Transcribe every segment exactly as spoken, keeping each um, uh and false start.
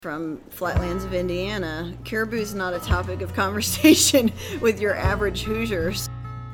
From Flatlands of Indiana, caribou is not a topic of conversation with your average Hoosiers.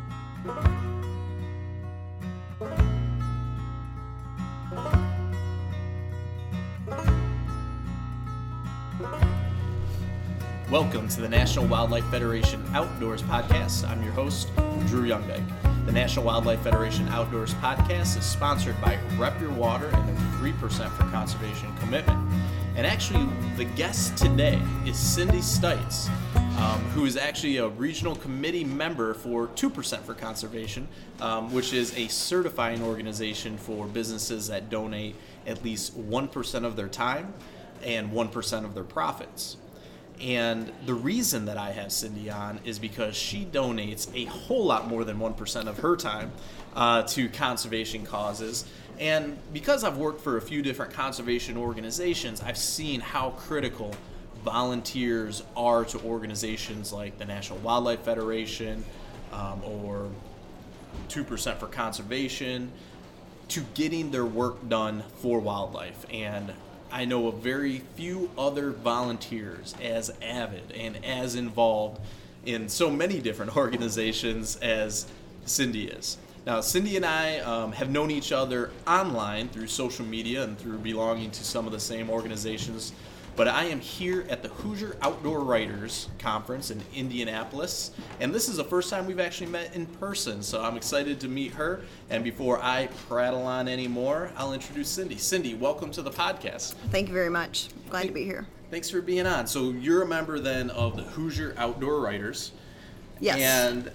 Welcome to the National Wildlife Federation Outdoors Podcast. I'm your host, Drew Youngdyke. The National Wildlife Federation Outdoors Podcast is sponsored by Rep Your Water and their three percent for Conservation commitment. And actually, the guest today is Cindy Stites, um, who is actually a regional committee member for two percent for Conservation, um, which is a certifying organization for businesses that donate at least one percent of their time and one percent of their profits. And the reason that I have Cindy on is because she donates a whole lot more than one percent of her time uh, to conservation causes. And because I've worked for a few different conservation organizations, I've seen how critical volunteers are to organizations like the National Wildlife Federation um, or two percent for Conservation to getting their work done for wildlife. And I know of very few other volunteers as avid and as involved in so many different organizations as Cindy is. Now, Cindy and I um, have known each other online through social media and through belonging to some of the same organizations, but I am here at the Hoosier Outdoor Writers Conference in Indianapolis, and this is the first time we've actually met in person, so I'm excited to meet her. And before I prattle on anymore, I'll introduce Cindy. Cindy, welcome to the podcast. Thank you very much. Glad Hey, to be here. Thanks for being on. So you're a member then of the Hoosier Outdoor Writers. Yes. And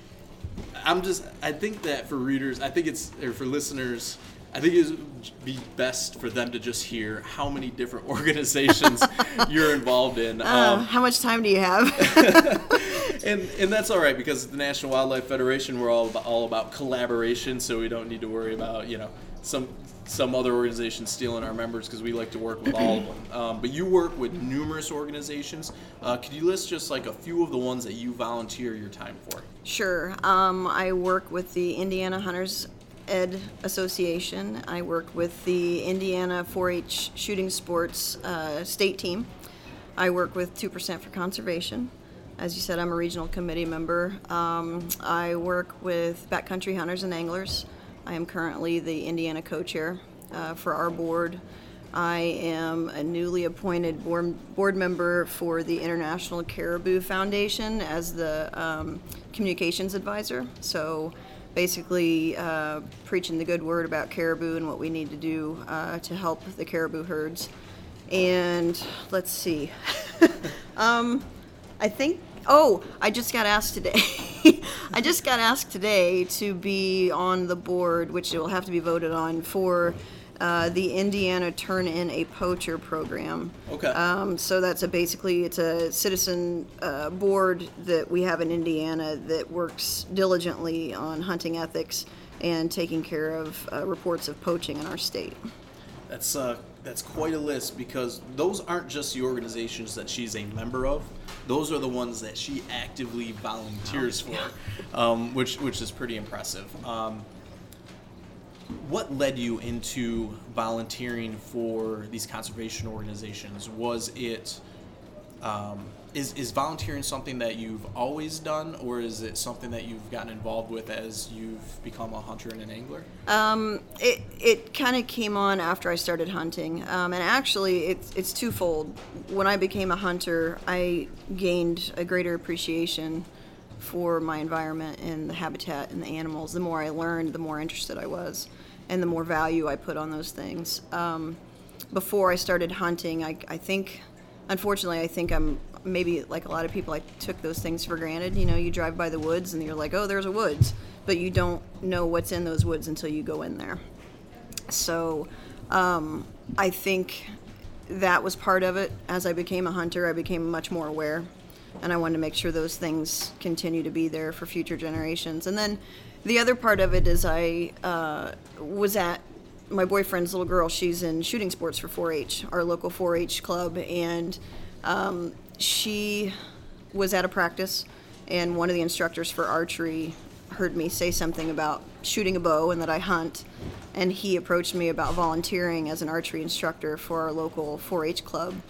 I'm just, I think that for readers, I think it's, or for listeners, I think it would be best for them to just hear how many different organizations you're involved in. Uh, Um, how much time do you have? and and that's all right, because at the National Wildlife Federation, we're all about, all about collaboration, so we don't need to worry about, you know, some some other organizations stealing our members, because we like to work with all of them. Um, but you work with numerous organizations. Uh, could you list just like a few of the ones that you volunteer your time for? Sure. Um, I work with the Indiana Hunters Ed Association. I work with the Indiana four H Shooting Sports uh, state team. I work with two percent for Conservation. As you said, I'm a regional committee member. Um, I work with Backcountry Hunters and Anglers. I am currently the Indiana co-chair uh, for our board. I am a newly appointed board, board member for the International Caribou Foundation as the um, communications advisor. So basically uh, preaching the good word about caribou and what we need to do uh, to help the caribou herds. And let's see. um, I think, oh, I just got asked today. I just got asked today to be on the board, which will have to be voted on, for uh, the Indiana Turn In a Poacher program. Okay. Um, so that's a basically, it's a citizen uh, board that we have in Indiana that works diligently on hunting ethics and taking care of uh, reports of poaching in our state. That's uh, that's quite a list, because those aren't just the organizations that she's a member of. Those are the ones that she actively volunteers for, um, which which is pretty impressive. Um, what led you into volunteering for these conservation organizations? Was it um, is is volunteering something that you've always done, or is it something that you've gotten involved with as you've become a hunter and an angler? Um, it it kind of came on after I started hunting, um, and actually it's it's twofold. When I became a hunter, I gained a greater appreciation for my environment and the habitat and the animals. The more I learned, the more interested I was, and the more value I put on those things. Um, before I started hunting, I I think, unfortunately, I think I'm maybe like a lot of people, I took those things for granted. You know, you drive by the woods and you're like, oh, there's a woods, but you don't know what's in those woods until you go in there. So um, I think that was part of it. As I became a hunter, I became much more aware, and I wanted to make sure those things continue to be there for future generations. And then the other part of it is I uh, was at my boyfriend's little girl. She's in shooting sports for four H, our local four H club, and um, she was at a practice, and one of the instructors for archery heard me say something about shooting a bow and that I hunt, and he approached me about volunteering as an archery instructor for our local four H club.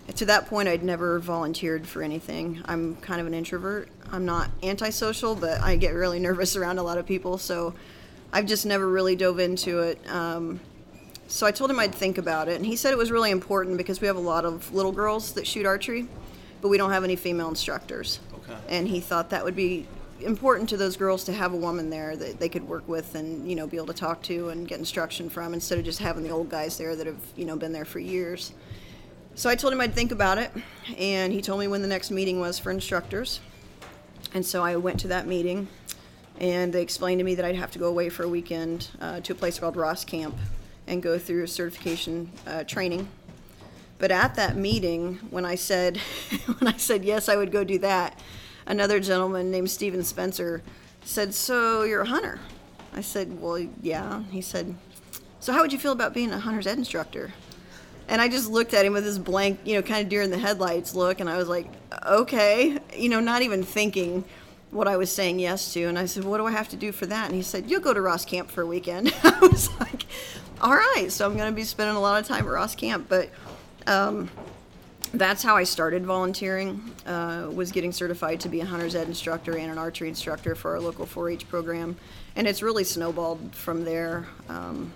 to that point, I'd never volunteered for anything. I'm kind of an introvert. I'm not antisocial, but I get really nervous around a lot of people, so I've just never really dove into it. Um, so I told him I'd think about it, and he said it was really important because we have a lot of little girls that shoot archery, but we don't have any female instructors. Okay. And he thought that would be important to those girls to have a woman there that they could work with and, you know, be able to talk to and get instruction from instead of just having the old guys there that have, you know, been there for years. So I told him I'd think about it, and he told me when the next meeting was for instructors. And so I went to that meeting, and they explained to me that I'd have to go away for a weekend uh, to a place called Ross Camp and go through certification uh, training. But at that meeting, when I said when I said yes, I would go do that, another gentleman named Steven Spencer said, "So you're a hunter?" I said, "Well, yeah." He said, "So how would you feel about being a hunter's ed instructor?" And I just looked at him with this blank, you know, kind of deer in the headlights look, and I was like, okay, you know, not even thinking what I was saying yes to. And I said, "What do I have to do for that?" And he said, "You'll go to Ross Camp for a weekend." I was like, all right, so I'm going to be spending a lot of time at Ross Camp. But um, that's how I started volunteering, uh, was getting certified to be a hunter's ed instructor and an archery instructor for our local four H program. And it's really snowballed from there. Um,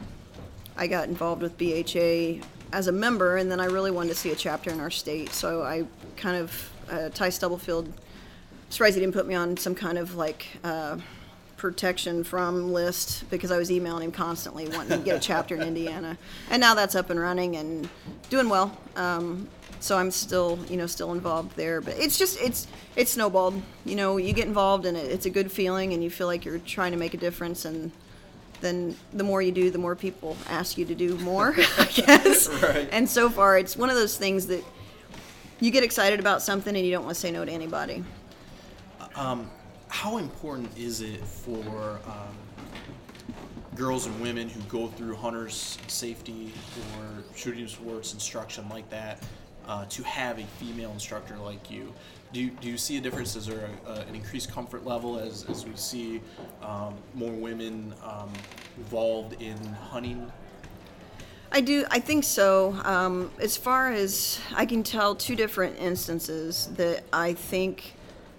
I got involved with B H A as a member, and then I really wanted to see a chapter in our state. So I kind of, uh, Ty Stubblefield, surprised he didn't put me on some kind of like uh, protection from list because I was emailing him constantly wanting to get a chapter in Indiana. And now that's up and running and doing well. Um, so I'm still, you know, still involved there. But it's just, it's it's snowballed. You know, you get involved and it, it's a good feeling and you feel like you're trying to make a difference, and then the more you do, the more people ask you to do more, I guess. Right. And so far, it's one of those things that you get excited about something and you don't want to say no to anybody. Um, how important is it for um, girls and women who go through hunter's safety or shooting sports instruction like that uh, to have a female instructor like you? Do you, do you see a difference? Is there a, a, an increased comfort level as, as we see um, more women um, involved in hunting? I do. I think so. Um, as far as I can tell, two different instances that I think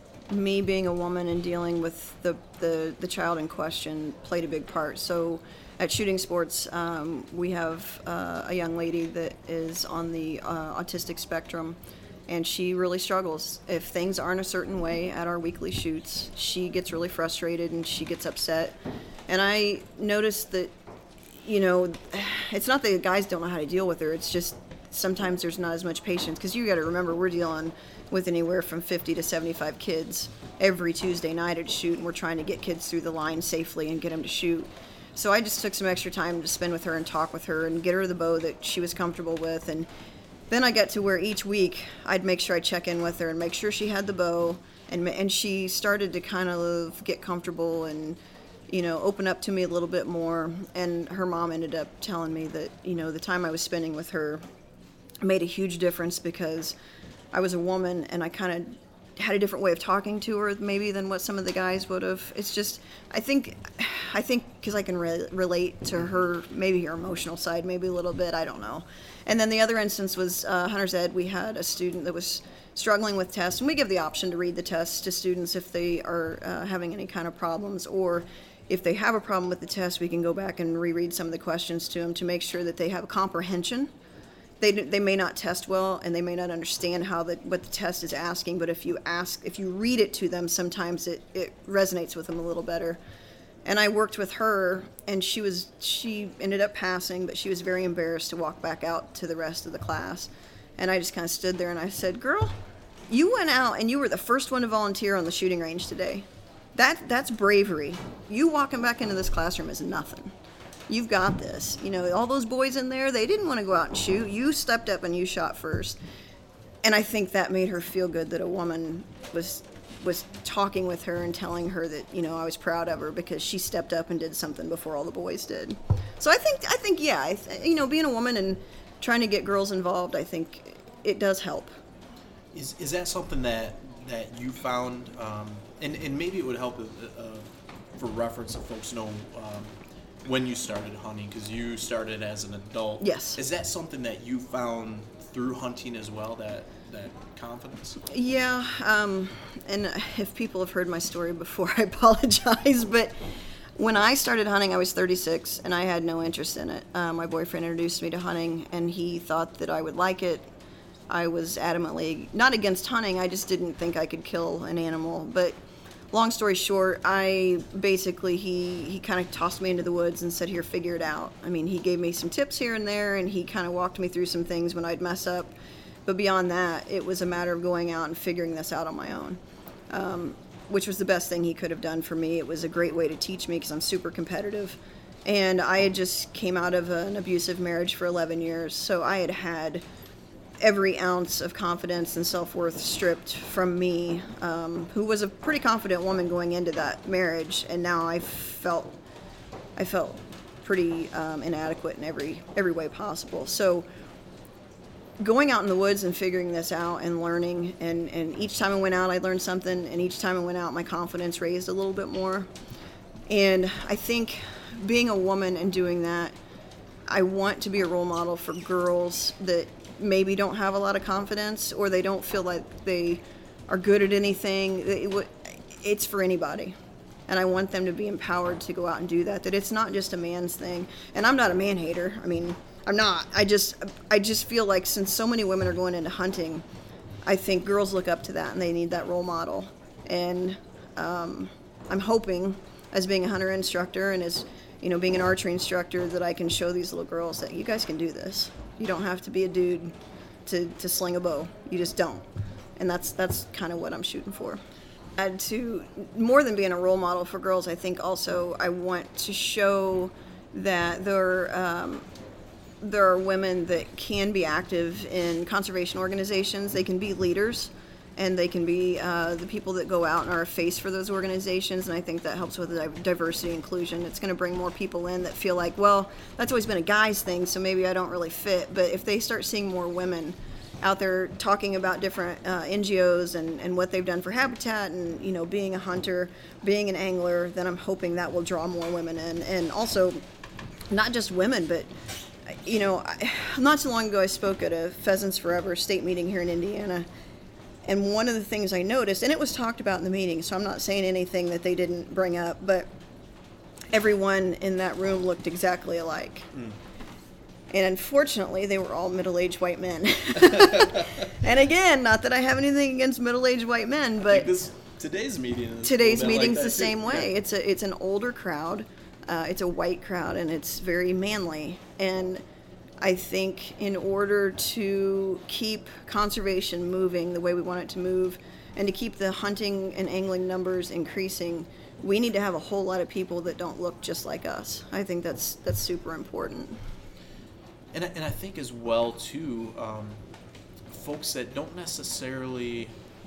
me being a woman and dealing with the, the, the child in question played a big part. So at Shooting Sports, um, we have uh, a young lady that is on the uh, autistic spectrum, and she really struggles. If things aren't a certain way at our weekly shoots, she gets really frustrated and she gets upset. And I noticed that, you know, it's not that guys don't know how to deal with her, it's just sometimes there's not as much patience, because you got to remember we're dealing with anywhere from fifty to seventy-five kids every Tuesday night at shoot, and we're trying to get kids through the line safely and get them to shoot. So I just took some extra time to spend with her and talk with her and get her the bow that she was comfortable with. And then I got to where each week I'd make sure I check in with her and make sure she had the bow, and and she started to kind of get comfortable and, you know, open up to me a little bit more. And her mom ended up telling me that, you know, the time I was spending with her made a huge difference because I was a woman and I kind of had a different way of talking to her maybe than what some of the guys would have. It's just, I think, I think because I can re- relate to her, maybe her emotional side, maybe a little bit, I don't know. And then the other instance was uh, Hunter's Ed. We had a student that was struggling with tests, and we give the option to read the tests to students if they are uh, having any kind of problems, or if they have a problem with the test, we can go back and reread some of the questions to them to make sure that they have comprehension. They they may not test well, and they may not understand how the what the test is asking, but if you ask, if you read it to them, sometimes it, it resonates with them a little better. And I worked with her, and she was she ended up passing, but she was very embarrassed to walk back out to the rest of the class. And I just kind of stood there and I said, "Girl, you went out and you were the first one to volunteer on the shooting range today. That that's bravery. You walking back into this classroom is nothing. You've got this. You know, all those boys in there, they didn't want to go out and shoot. You stepped up and you shot first." And I think that made her feel good that a woman was was talking with her and telling her that, you know, I was proud of her because she stepped up and did something before all the boys did. So I think, I think, yeah, I th- you know, being a woman and trying to get girls involved, I think it does help. Is is that something that that you found, um, and and maybe it would help uh, for reference if folks know um, when you started hunting, because you started as an adult. Yes. Is that something that you found through hunting as well, that that confidence? Yeah, um, and if people have heard my story before, I apologize, but when I started hunting, I was thirty-six, and I had no interest in it. Uh, my boyfriend introduced me to hunting, and he thought that I would like it. I was adamantly not against hunting, I just didn't think I could kill an animal. But long story short, I basically, he, he kind of tossed me into the woods and said, here, figure it out. I mean, he gave me some tips here and there, and he kind of walked me through some things when I'd mess up. But beyond that, it was a matter of going out and figuring this out on my own, um, which was the best thing he could have done for me. It was a great way to teach me because I'm super competitive. And I had just came out of an abusive marriage for eleven years, so I had had every ounce of confidence and self-worth stripped from me, um, who was a pretty confident woman going into that marriage, and now I felt I felt pretty um, inadequate in every every way possible. So going out in the woods and figuring this out and learning, and, and each time I went out I learned something, and each time I went out my confidence raised a little bit more. And I think being a woman and doing that, I want to be a role model for girls that maybe don't have a lot of confidence, or they don't feel like they are good at anything. It's for anybody, and I want them to be empowered to go out and do that, that it's not just a man's thing. And I'm not a man hater. I mean, I'm not. I just I just feel like since so many women are going into hunting, I think girls look up to that and they need that role model. And um, I'm hoping, as being a hunter instructor and as, you know, being an archery instructor, that I can show these little girls that you guys can do this. You don't have to be a dude to, to sling a bow. You just don't. And that's that's kind of what I'm shooting for. And to, more than being a role model for girls, I think also I want to show that there, um, there are women that can be active in conservation organizations. They can be leaders, and they can be uh, the people that go out and are a face for those organizations, and I think that helps with the diversity inclusion. It's going to bring more people in that feel like, well, that's always been a guy's thing, so maybe I don't really fit. But if they start seeing more women out there talking about different uh, N G Os and, and what they've done for habitat, and, you know, being a hunter, being an angler, then I'm hoping that will draw more women in. And also, not just women, but, you know, I, not too long ago I spoke at a Pheasants Forever state meeting here in Indiana. And one of the things I noticed, and it was talked about in the meeting, so I'm not saying anything that they didn't bring up, but everyone in that room looked exactly alike. Mm. And unfortunately, they were all middle-aged white men. And again, not that I have anything against middle-aged white men, but this, today's meeting is today's meeting's like the same too. way. Yeah. It's a it's an older crowd, uh, it's a white crowd, and it's very manly. And I think in order to keep conservation moving the way we want it to move, and to keep the hunting and angling numbers increasing, we need to have a whole lot of people that don't look just like us. I think that's that's super important. And I, and I think as well too, um, folks that don't necessarily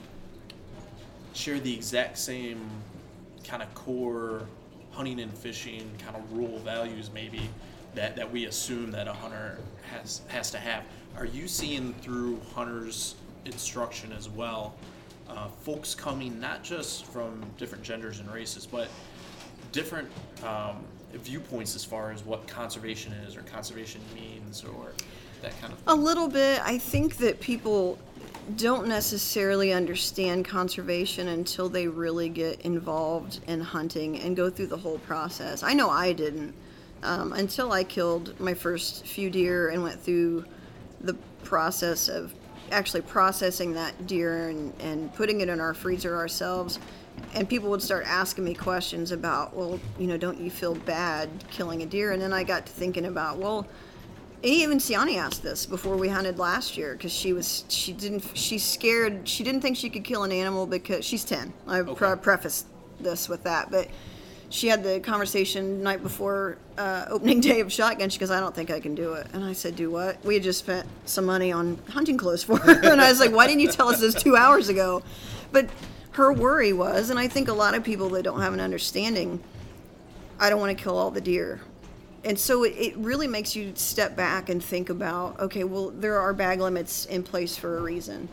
share the exact same kind of core hunting and fishing kind of rural values maybe that, that we assume that a hunter has has to have. Are you seeing through hunters' instruction as well, uh, folks coming not just from different genders and races, but different um, viewpoints as far as what conservation is or conservation means or that kind of thing? A little bit. I think that people don't necessarily understand conservation until they really get involved in hunting and go through the whole process. I know I didn't. Um, until I killed my first few deer and went through the process of actually processing that deer and, and putting it in our freezer ourselves. And people would start asking me questions about, well, you know, don't you feel bad killing a deer? And then I got to thinking about, well, even Siani asked this before we hunted last year, because she was, she didn't, she's scared, she didn't think she could kill an animal because she's ten. I Okay. pre- prefaced this with that, but she had the conversation night before uh, opening day of shotgun. She goes, I don't think I can do it. And I said, do what? We had just spent some money on hunting clothes for her. And I was like, why didn't you tell us this two hours ago? But her worry was, and I think a lot of people that don't have an understanding, I don't want to kill all the deer. And so it, it really makes you step back and think about, okay, well, there are bag limits in place for a reason.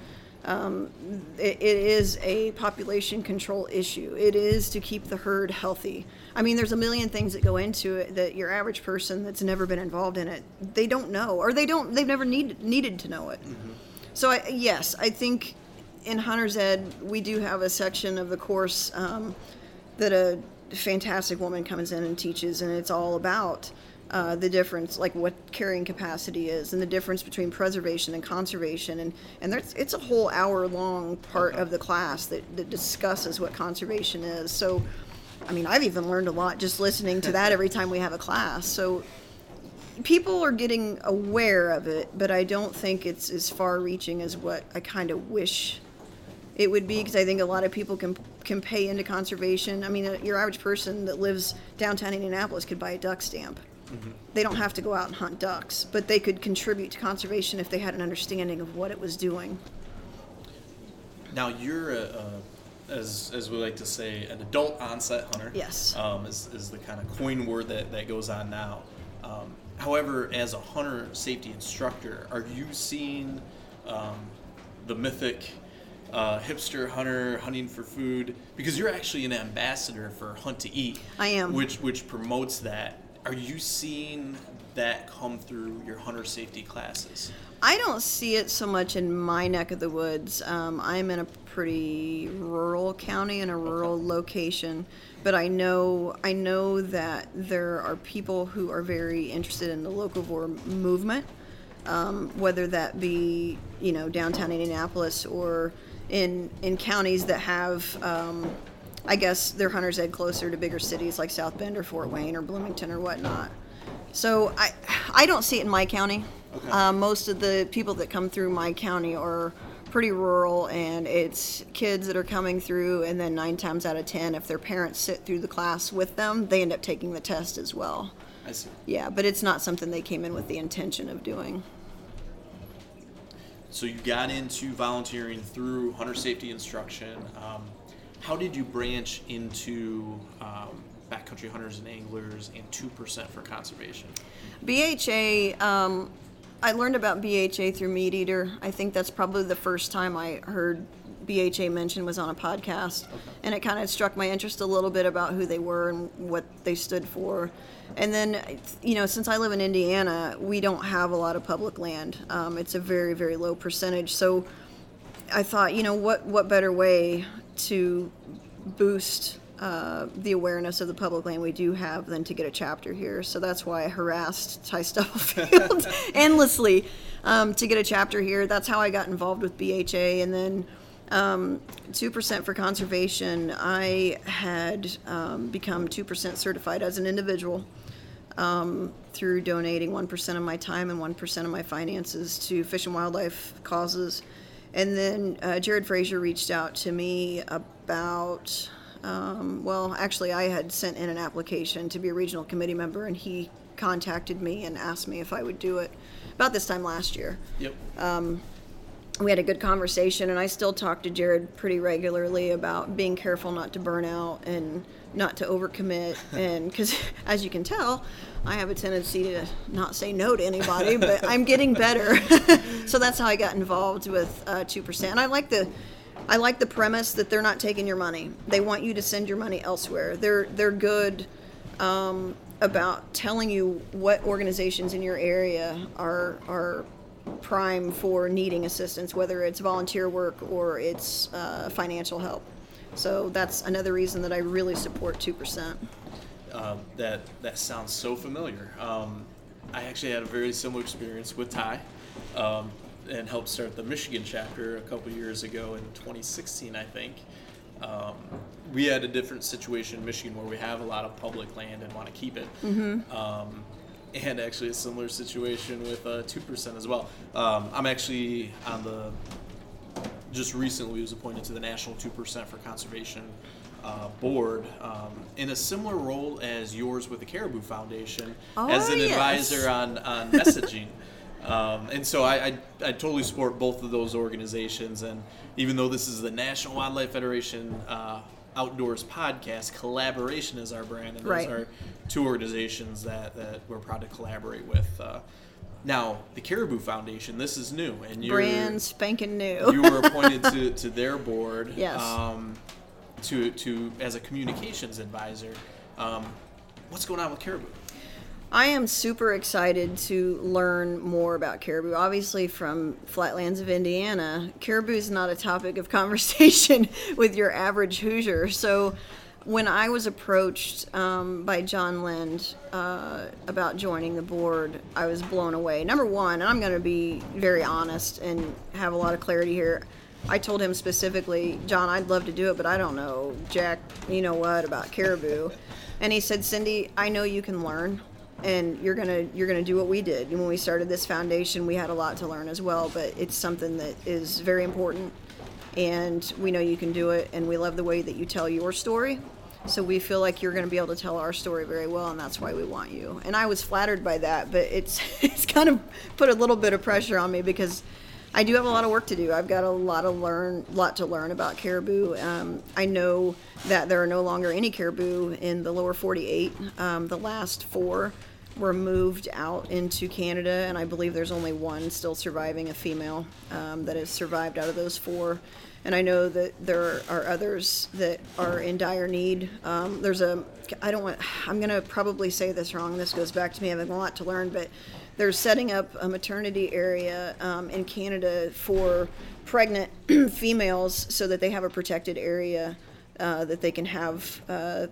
Um, it, it is a population control issue. It is to keep the herd healthy. I mean, there's a million things that go into it that your average person that's never been involved in it, they don't know, or they don't, they've never need, needed to know it. Mm-hmm. So I, yes, I think in Hunter's Ed, we do have a section of the course um, that a fantastic woman comes in and teaches, and it's all about Uh, the difference, like what carrying capacity is, and the difference between preservation and conservation, and and there's it's a whole hour long part okay. of the class that, that discusses what conservation is. So, I mean, I've even learned a lot just listening to that every time we have a class. So, people are getting aware of it, but I don't think it's as far-reaching as what I kind of wish it would be, because I think a lot of people can can pay into conservation. I mean, uh, your average person that lives downtown Indianapolis could buy a duck stamp. Mm-hmm. They don't have to go out and hunt ducks, but they could contribute to conservation if they had an understanding of what it was doing. Now, you're, a, a, as as we like to say, an adult onset hunter. Yes. Um, is, is the kind of coin word that, that goes on now. Um, however, as a hunter safety instructor, are you seeing um, the mythic uh, hipster hunter hunting for food? Because you're actually an ambassador for Hunt to Eat. I am. Which, which promotes that. Are you seeing that come through your hunter safety classes? I don't see it so much in my neck of the woods. Um, I'm in a pretty rural county, in a rural okay. location, but I know I know that there are people who are very interested in the locavore movement, um, whether that be you know downtown Indianapolis or in in counties that have. Um, I guess they're Hunter's Ed closer to bigger cities like South Bend or Fort Wayne or Bloomington or whatnot. So I I don't see it in my county. Okay. Uh, most of the people that come through my county are pretty rural, and it's kids that are coming through, and then nine times out of ten, if their parents sit through the class with them, they end up taking the test as well. I see. Yeah, but it's not something they came in with the intention of doing. So you got into volunteering through hunter safety instruction. Um, How did you branch into um, backcountry hunters and anglers and two percent for conservation? B H A, um, I learned about B H A through Meat Eater. I think that's probably the first time I heard B H A mentioned was on a podcast. Okay. And it kind of struck my interest a little bit about who they were and what they stood for. And then, you know, since I live in Indiana, we don't have a lot of public land. Um, it's a very, very low percentage. So I thought, you know, what, what better way to boost uh, the awareness of the public land we do have than to get a chapter here. So that's why I harassed Ty Stubblefield endlessly um, to get a chapter here. That's how I got involved with B H A. And then um, two percent for conservation, I had um, become two percent certified as an individual um, through donating one percent of my time and one percent of my finances to fish and wildlife causes. And then uh, Jared Frazier reached out to me about, um, well, actually I had sent in an application to be a regional committee member, and he contacted me and asked me if I would do it about this time last year. Yep. Um, we had a good conversation, and I still talk to Jared pretty regularly about being careful not to burn out and not to overcommit. And because, as you can tell, I have a tendency to not say no to anybody, but I'm getting better. So that's how I got involved with uh, two percent. And I like the, I like the premise that they're not taking your money. They want you to send your money elsewhere. They're they're good um, about telling you what organizations in your area are are prime for needing assistance, whether it's volunteer work or it's uh, financial help. So that's another reason that I really support two percent. Um, that that sounds so familiar. Um, I actually had a very similar experience with Ty, um, and helped start the Michigan chapter a couple years ago in twenty sixteen, I think. Um, we had a different situation in Michigan where we have a lot of public land and want to keep it. Mm-hmm. Um, and actually a similar situation with uh, two percent as well. Um, I'm actually on the, just recently was appointed to the National two percent for Conservation uh, board um, in a similar role as yours with the Caribou Foundation, oh, as an yes. advisor on, on messaging. Um, and so I, I, I totally support both of those organizations. And even though this is the National Wildlife Federation uh, Outdoors podcast, collaboration is our brand. And those right. are two organizations that, that we're proud to collaborate with. Uh, Now, the Caribou Foundation, this is new, and you're brand spanking new. You were appointed to, to their board, yes, um, to to as a communications advisor. Um, what's going on with Caribou? I am super excited to learn more about Caribou. Obviously, from Flatlands of Indiana, Caribou is not a topic of conversation with your average Hoosier. So when I was approached um, by John Lind uh, about joining the board, I was blown away. Number one, and I'm going to be very honest and have a lot of clarity here, I told him specifically, John, I'd love to do it, but I don't know, Jack, you know what, about Caribou. And he said, Cindy, I know you can learn, and you're gonna you're gonna do what we did. And when we started this foundation, we had a lot to learn as well, but it's something that is very important, and we know you can do it, and we love the way that you tell your story. So we feel like you're going to be able to tell our story very well, and that's why we want you. And I was flattered by that, but it's it's kind of put a little bit of pressure on me because I do have a lot of work to do. I've got a lot of learn, lot to learn about Caribou. Um, I know that there are no longer any Caribou in the lower forty-eight. Um, the last four were moved out into Canada, and I believe there's only one still surviving, a female, um, that has survived out of those four. And I know that there are others that are in dire need. Um, there's a, I don't want, I'm going to probably say this wrong. This goes back to me having a lot to learn, but they're setting up a maternity area um, in Canada for pregnant females so that they have a protected area uh, that they can have uh,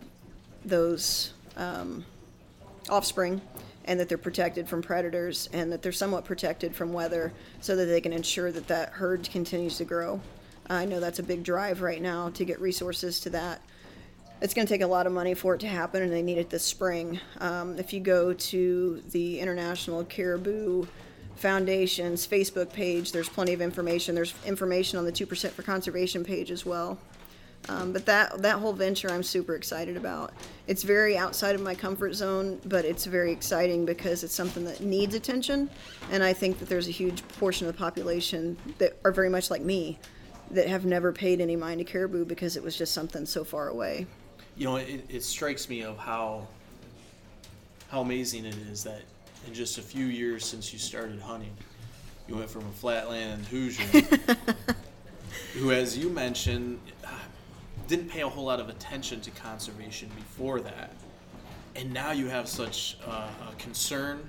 those um, offspring, and that they're protected from predators, and that they're somewhat protected from weather so that they can ensure that that herd continues to grow. I know that's a big drive right now to get resources to that. It's going to take a lot of money for it to happen, and they need it this spring. Um, if you go to the International Caribou Foundation's Facebook page, there's plenty of information. There's information on the two percent for Conservation page as well. Um, but that that whole venture I'm super excited about. It's very outside of my comfort zone, but it's very exciting because it's something that needs attention, and I think that there's a huge portion of the population that are very much like me, that have never paid any mind to Caribou because it was just something so far away. You know, it, it strikes me of how how amazing it is that in just a few years since you started hunting, you went from a flatland Hoosier who, as you mentioned, didn't pay a whole lot of attention to conservation before that, and now you have such uh, a concern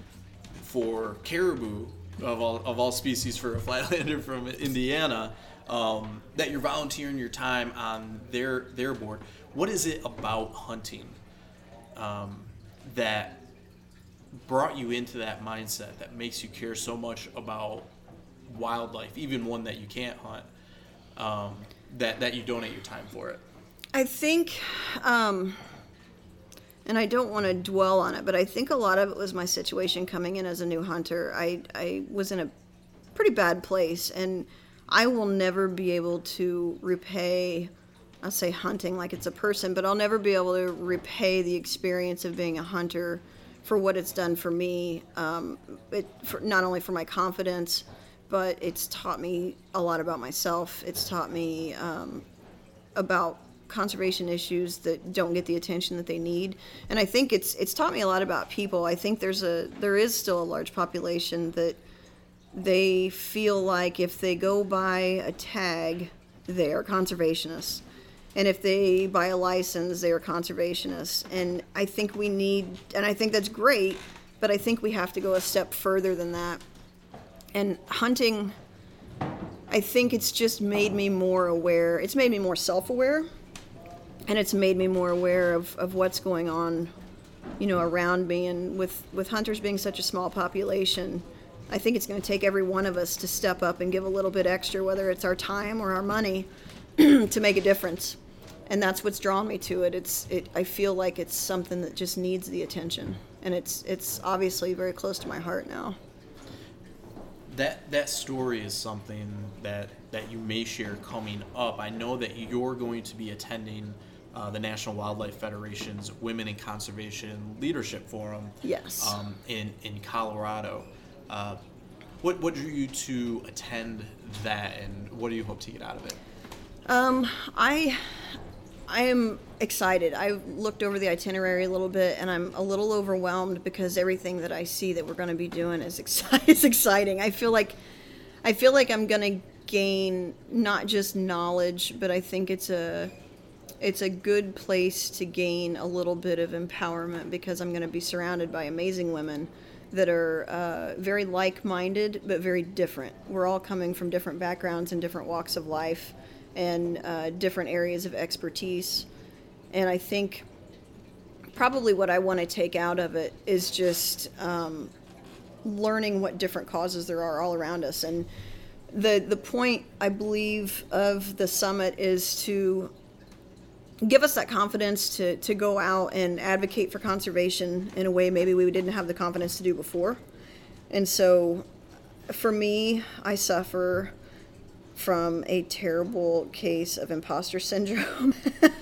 for caribou of all of all species for a flatlander from Indiana. Um, that you're volunteering your time on their their board. What is it about hunting um, that brought you into that mindset that makes you care so much about wildlife, even one that you can't hunt, um, that, that you donate your time for it? I think, um, and I don't want to dwell on it, but I think a lot of it was my situation coming in as a new hunter. I, I was in a pretty bad place, and I will never be able to repay, I'll say hunting like it's a person, but I'll never be able to repay the experience of being a hunter for what it's done for me. Um, it, for, not only for my confidence, but it's taught me a lot about myself. It's taught me um, about conservation issues that don't get the attention that they need. And I think it's it's taught me a lot about people. I think there's a there is still a large population that they feel like if they go buy a tag, they are conservationists. And if they buy a license, they are conservationists. And I think we need, and I think that's great, but I think we have to go a step further than that. And hunting, I think it's just made me more aware. It's made me more self-aware, and it's made me more aware of, of what's going on, you know, around me. And with, with hunters being such a small population, I think it's going to take every one of us to step up and give a little bit extra, whether it's our time or our money, to make a difference. And that's what's drawn me to it. It's it. I feel like it's something that just needs the attention, and it's it's obviously very close to my heart now. That that story is something that, that you may share coming up. I know that you're going to be attending uh, the National Wildlife Federation's Women in Conservation Leadership Forum. Yes. Um, in in Colorado. Uh, what what drew you to attend that, and what do you hope to get out of it? Um, I I am excited. I looked over the itinerary a little bit, and I'm a little overwhelmed because everything that I see that we're going to be doing is, exci- is exciting. I feel like I feel like I'm going to gain not just knowledge, but I think it's a it's a good place to gain a little bit of empowerment because I'm going to be surrounded by amazing women that are uh, very like-minded but very different. We're all coming from different backgrounds and different walks of life and uh, different areas of expertise. And I think probably what I want to take out of it is just um, learning what different causes there are all around us. And the the point, I believe, of the summit is to give us that confidence to, to go out and advocate for conservation in a way maybe we didn't have the confidence to do before. And so for me, I suffer from a terrible case of imposter syndrome.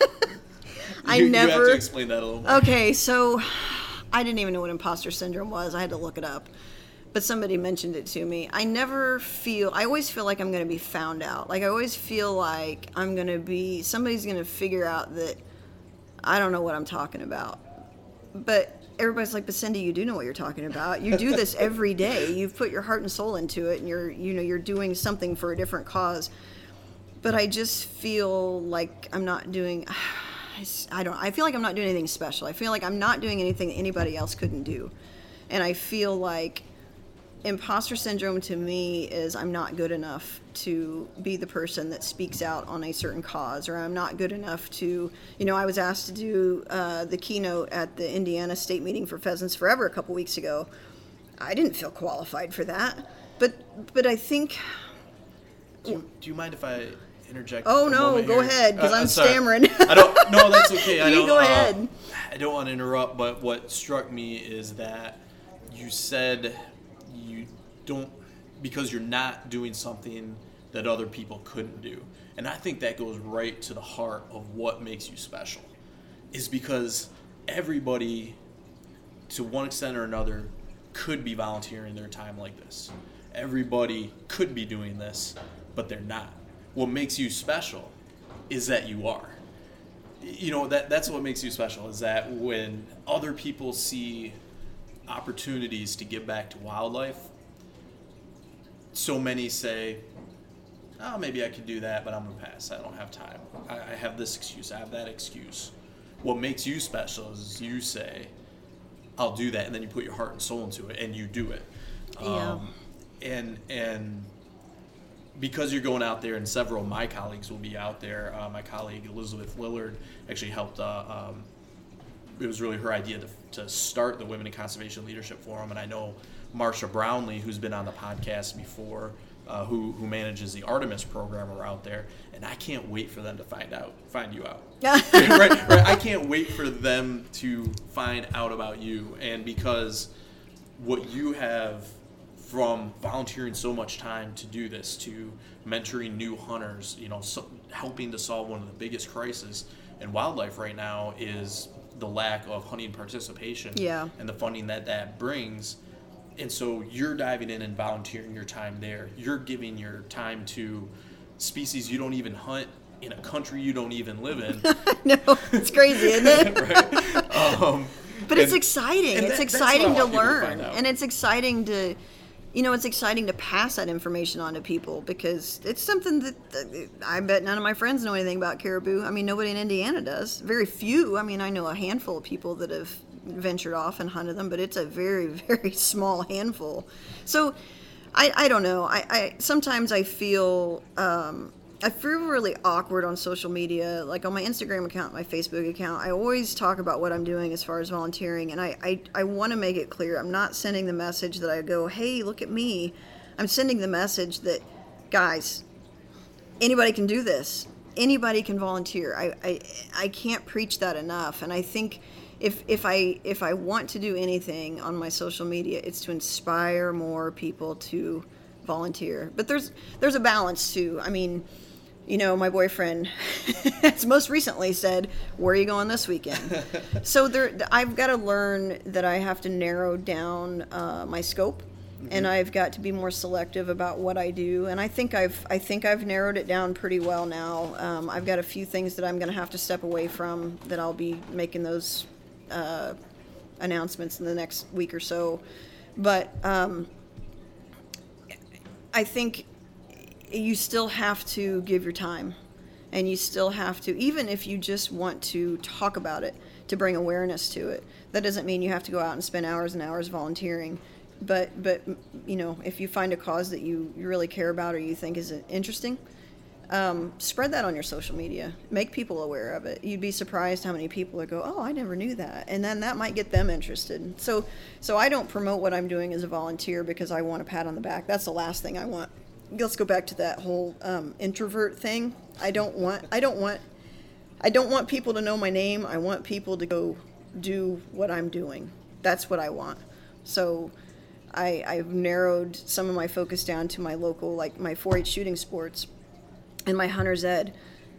I you, never. You have to explain that a little more. Okay, so I didn't even know what imposter syndrome was. I had to look it up. But somebody mentioned it to me. I never feel, I always feel like I'm going to be found out. Like I always feel like I'm going to be, somebody's going to figure out that I don't know what I'm talking about. But everybody's like, but Cindy, you do know what you're talking about. You do this every day. You've put your heart and soul into it, and you're, you know, you're doing something for a different cause. But I just feel like I'm not doing, I don't, I feel like I'm not doing anything special. I feel like I'm not doing anything that anybody else couldn't do. And I feel like imposter syndrome to me is I'm not good enough to be the person that speaks out on a certain cause, or I'm not good enough to, you know, I was asked to do uh, the keynote at the Indiana State Meeting for Pheasants Forever a couple weeks ago. I didn't feel qualified for that, but but I think. Do you, do you mind if I interject? Oh a no, moment go here? ahead, because Uh, I'm sorry. stammering. I don't. No, that's okay. I You don't, go uh, ahead. I don't want to interrupt, but what struck me is that you said you don't, because you're not doing something that other people couldn't do. And I think that goes right to the heart of what makes you special, is because everybody, to one extent or another, could be volunteering their time like this. Everybody could be doing this, but they're not. What makes you special is that you are. You know, that that's what makes you special, is that when other people see opportunities to give back to wildlife, so many say, oh, maybe I could do that, but I'm going to pass. I don't have time. I, I have this excuse. I have that excuse. What makes you special is you say, I'll do that, and then you put your heart and soul into it, and you do it. Yeah. Um, and and because you're going out there, and several of my colleagues will be out there. Uh, my colleague Elizabeth Lillard actually helped. Uh, um, it was really her idea to, to start the Women in Conservation Leadership Forum, and I know Marsha Brownlee, who's been on the podcast before, uh, who who manages the Artemis program, are out there, and I can't wait for them to find out, find you out. right, right. I can't wait for them to find out about you, and because what you have, from volunteering so much time to do this, to mentoring new hunters, you know, so helping to solve one of the biggest crises in wildlife right now is the lack of hunting participation, Yeah. and the funding that that brings. And so you're diving in and volunteering your time there. You're giving your time to species you don't even hunt in a country you don't even live in. No, it's crazy, isn't it? Right? Um, But it's and- exciting. and It's that- that's what I exciting to want people to learn. find out. And it's exciting to, you know, it's exciting to pass that information on to people, because it's something that uh, I bet none of my friends know anything about caribou. I mean, nobody in Indiana does. Very few. I mean, I know a handful of people that have ventured off and hunted them, but it's a very, very small handful. So I, I don't know. I, I sometimes I feel um, I feel really awkward on social media, like on my Instagram account, my Facebook account. I always talk about what I'm doing as far as volunteering, and I, I, I want to make it clear. I'm not sending the message that I go, hey, look at me. I'm sending the message that, guys, anybody can do this. Anybody can volunteer. I, I, I can't preach that enough, and I think if if I if I want to do anything on my social media, it's to inspire more people to volunteer. But there's there's a balance too. I mean, you know, my boyfriend has most recently said, where are you going this weekend? So there, I've got to learn that I have to narrow down uh, my scope. Mm-hmm. And I've got to be more selective about what I do. And I think I've I think I've narrowed it down pretty well now. Um, I've got a few things that I'm going to have to step away from, that I'll be making those uh, announcements in the next week or so. But um, I think you still have to give your time, and you still have to, even if you just want to talk about it, to bring awareness to it. That doesn't mean you have to go out and spend hours and hours volunteering. But, but you know, if you find a cause that you, you really care about or you think is interesting, um, spread that on your social media. Make people aware of it. You'd be surprised how many people would go, oh, I never knew that. And then that might get them interested. So, so I don't promote what I'm doing as a volunteer because I want a pat on the back. That's the last thing I want. Let's go back to that whole um, introvert thing. I don't want, I don't want, I don't want people to know my name. I want people to go do what I'm doing. That's what I want. So I, I've narrowed some of my focus down to my local, like my four H shooting sports and my Hunter's Ed.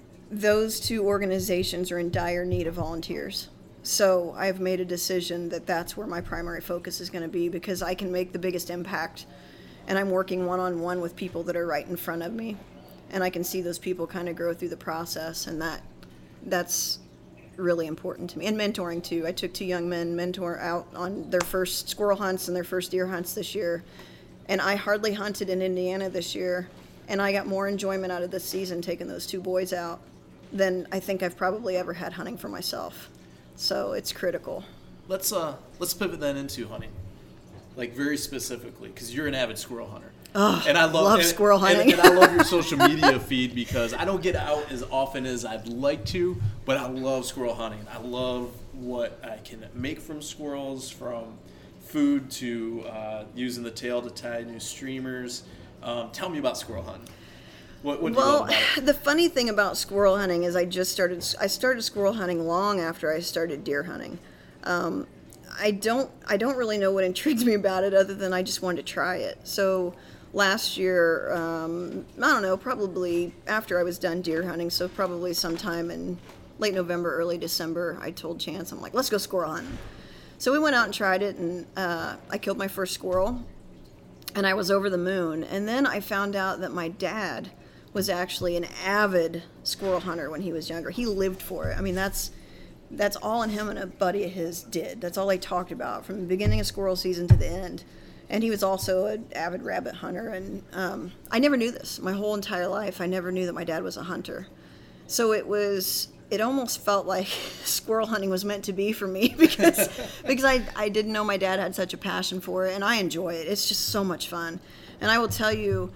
Those two organizations are in dire need of volunteers. So I've made a decision that that's where my primary focus is going to be, because I can make the biggest impact. And I'm working one-on-one with people that are right in front of me. And I can see those people kind of grow through the process. And that that's really important to me. And mentoring too. I took two young men mentor out on their first squirrel hunts and their first deer hunts this year. And I hardly hunted in Indiana this year. And I got more enjoyment out of this season taking those two boys out than I think I've probably ever had hunting for myself. So it's critical. Let's uh let's pivot then into hunting, like very specifically, because you're an avid squirrel hunter. Oh, and I love, love and, squirrel hunting. And, and I love your social media feed, because I don't get out as often as I'd like to, but I love squirrel hunting. I love what I can make from squirrels, from food to uh, using the tail to tie new streamers. Um, tell me about squirrel hunting. What, what do well, you love about it? The funny thing about squirrel hunting is I just started, I started squirrel hunting long after I started deer hunting. Um, I don't, I don't really know what intrigues me about it other than I just wanted to try it. So last year, um, I don't know, probably after I was done deer hunting, so probably sometime in late November, early December, I told Chance, I'm like, let's go squirrel hunting. So we went out and tried it, and uh, I killed my first squirrel, and I was over the moon. And then I found out that my dad was actually an avid squirrel hunter when he was younger. He lived for it. I mean, that's that's all him and a buddy of his did. That's all they talked about from the beginning of squirrel season to the end. And he was also an avid rabbit hunter. And um, I never knew this. My whole entire life, I never knew that my dad was a hunter. So it was, it almost felt like squirrel hunting was meant to be for me, because because I, I didn't know my dad had such a passion for it, and I enjoy it. It's just so much fun. And I will tell you,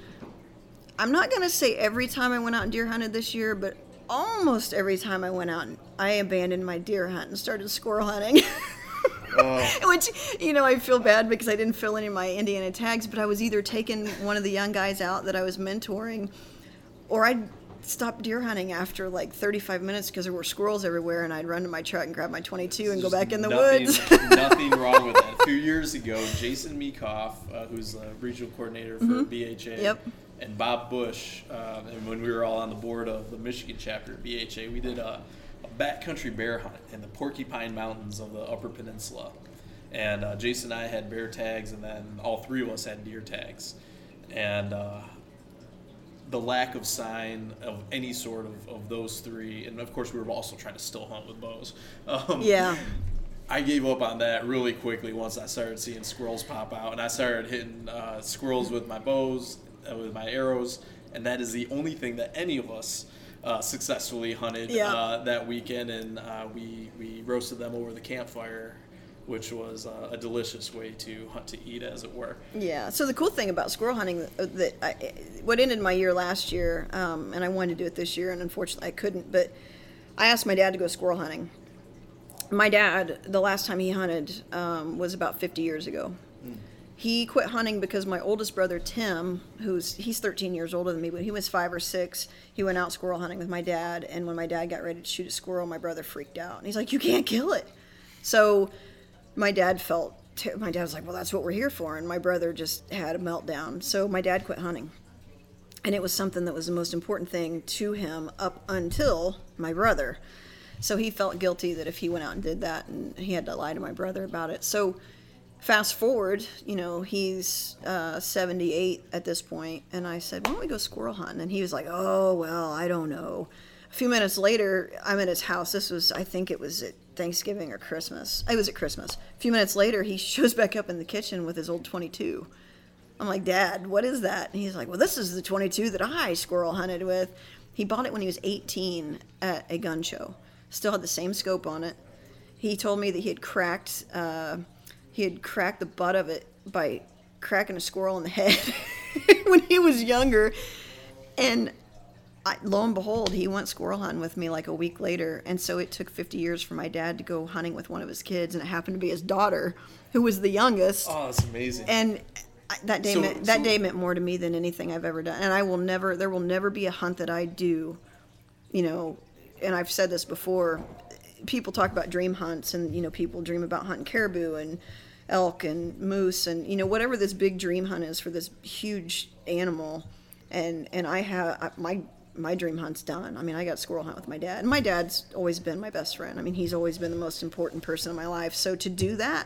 I'm not going to say every time I went out and deer hunted this year, but almost every time I went out, I abandoned my deer hunt and started squirrel hunting. Oh. Which, you know, I feel bad because I didn't fill any of my Indiana tags, but I was either taking one of the young guys out that I was mentoring, or I'd stop deer hunting after like thirty-five minutes because there were squirrels everywhere, and I'd run to my truck and grab my twenty-two and go back in the nothing, woods. Nothing wrong with that. A few years ago, Jason Meekoff, uh, who's a regional coordinator for mm-hmm. B H A, yep. and Bob Bush, uh, and when we were all on the board of the Michigan chapter of B H A, we did a, a backcountry bear hunt in the Porcupine Mountains of the Upper Peninsula. And uh, Jason and I had bear tags, and then all three of us had deer tags. And uh, the lack of sign of any sort of, of those three, and of course we were also trying to still hunt with bows. Um, yeah. I gave up on that really quickly once I started seeing squirrels pop out, and I started hitting uh, squirrels with my bows, uh, with my arrows, and that is the only thing that any of us uh, successfully hunted yeah. uh, that weekend, and uh, we, we roasted them over the campfire, which was uh, a delicious way to hunt to eat, as it were. Yeah. So the cool thing about squirrel hunting, that, that I, what ended my year last year, um, and I wanted to do it this year, and unfortunately I couldn't, but I asked my dad to go squirrel hunting. My dad, the last time he hunted um, was about fifty years ago. Mm. He quit hunting because my oldest brother, Tim, who's he's thirteen years older than me, but he was five or six, he went out squirrel hunting with my dad, and when my dad got ready to shoot a squirrel, my brother freaked out. And he's like, you can't kill it. So my dad felt, my dad was like, well, that's what we're here for. And my brother just had a meltdown. So my dad quit hunting. And it was something that was the most important thing to him up until my brother. So he felt guilty that if he went out and did that, and he had to lie to my brother about it. So fast forward, you know, he's uh, seventy-eight at this point, and I said, why don't we go squirrel hunting? And he was like, oh, well, I don't know. A few minutes later, I'm at his house. This was, I think it was at Thanksgiving or Christmas. It was at Christmas. A few minutes later, he shows back up in the kitchen with his old twenty-two. I'm like, Dad, what is that? And he's like, well, this is the twenty-two that I squirrel hunted with. He bought it when he was eighteen at a gun show. Still had the same scope on it. He told me that he had cracked, uh, he had cracked the butt of it by cracking a squirrel in the head when he was younger. And I, lo and behold, he went squirrel hunting with me like a week later. And so it took fifty years for my dad to go hunting with one of his kids, and it happened to be his daughter, who was the youngest. Oh, that's amazing. And I, that day So- meant, that so- day meant more to me than anything I've ever done. And I will never, there will never be a hunt that I do, you know, and I've said this before, people talk about dream hunts, and, you know, people dream about hunting caribou and elk and moose and, you know, whatever this big dream hunt is for this huge animal. And, and I have, my, my dream hunt's done. I mean, I got squirrel hunt with my dad, and my dad's always been my best friend. I mean, he's always been the most important person in my life. So to do that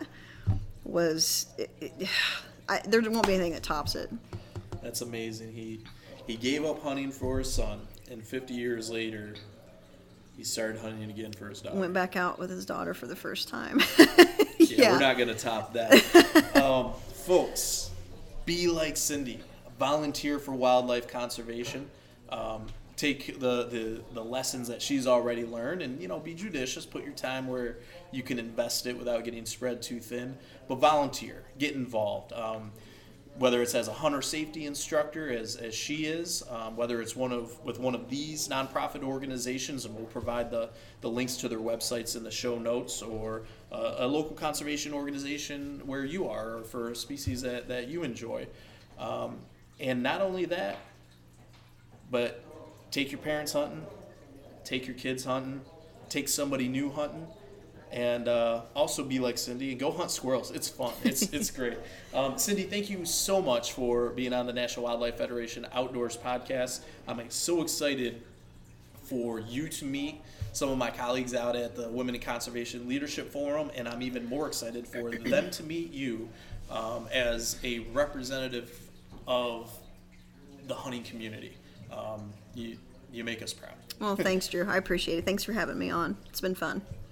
was, it, it, I, there won't be anything that tops it. That's amazing. He he gave up hunting for his son, and fifty years later, he started hunting again for his daughter. Went back out with his daughter for the first time. Yeah, yeah. we're not going to top that. um, folks, be like Cindy. Volunteer for wildlife conservation. Um, take the, the, the lessons that she's already learned, and, you know, be judicious. Put your time where you can invest it without getting spread too thin. But volunteer. Get involved. Um, whether it's as a hunter safety instructor, as, as she is, um, whether it's one of with one of these nonprofit organizations, and we'll provide the, the links to their websites in the show notes, or uh, a local conservation organization where you are, or for a species that, that you enjoy. Um, and not only that, but take your parents hunting, take your kids hunting, take somebody new hunting, and uh, also be like Cindy and go hunt squirrels. It's fun. It's it's great. Um, Cindy, thank you so much for being on the National Wildlife Federation Outdoors podcast. I'm so excited for you to meet some of my colleagues out at the Women in Conservation Leadership Forum, and I'm even more excited for them to meet you um, as a representative of the hunting community. Um, you you make us proud. Well, thanks, Drew. I appreciate it. Thanks for having me on. It's been fun.